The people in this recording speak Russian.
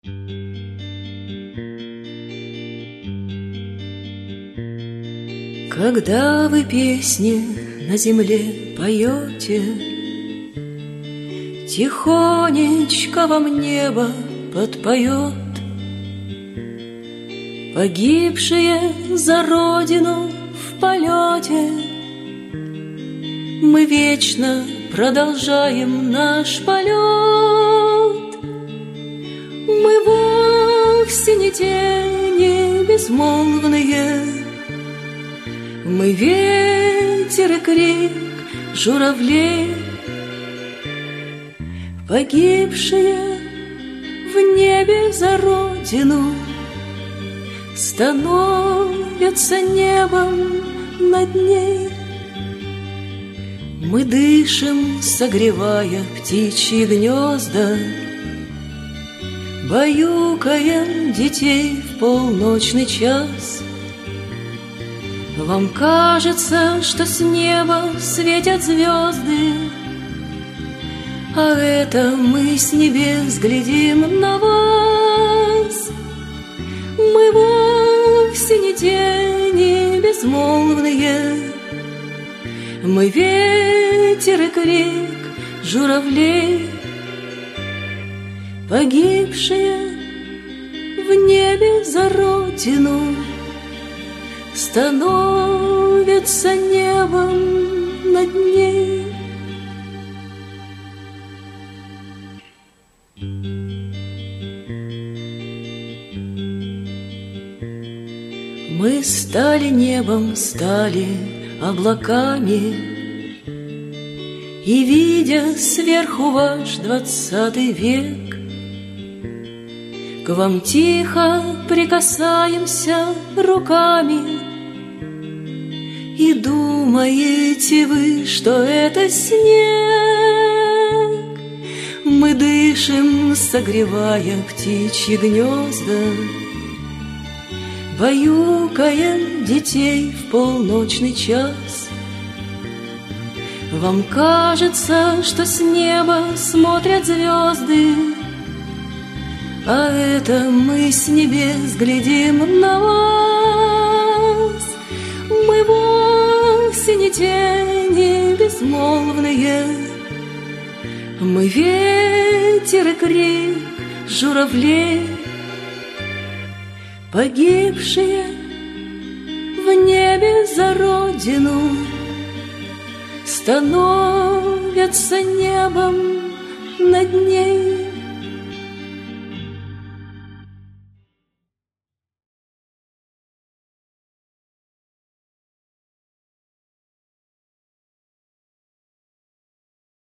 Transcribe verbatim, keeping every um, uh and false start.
Когда вы песни на земле поете, тихонечко вам небо подпоет. Погибшие за родину в полете, мы вечно продолжаем наш полет. Мы вовсе не тени безмолвные, мы ветер и крик журавлей. Погибшие в небе за родину становятся небом над ней. Мы дышим, согревая птичьи гнезда, баюкаем детей в полночный час. Вам кажется, что с неба светят звезды, а это мы с небес глядим на вас. Мы вовсе не тени безмолвные, мы ветер и крик журавлей. Погибшие в небе за родину становятся небом над ней. Мы стали небом, стали облаками, и, видя сверху ваш двадцатый век, к вам тихо прикасаемся руками. И думаете вы, что это снег? Мы дышим, согревая птичьи гнезда, баюкаем детей в полночный час. Вам кажется, что с неба смотрят звезды, а это мы с небес глядим на вас. Мы вовсе не тени безмолвные, мы ветер и крик журавлей. Погибшие в небе за родину становятся небом над ней.